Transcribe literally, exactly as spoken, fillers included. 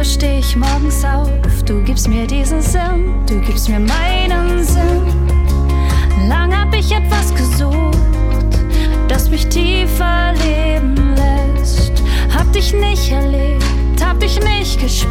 steh ich morgens auf. Du gibst mir diesen Sinn, du gibst mir meinen Sinn. Lang hab ich etwas gesucht, das mich tiefer leben lässt. Hab dich nicht erlebt, hab dich nicht gespürt.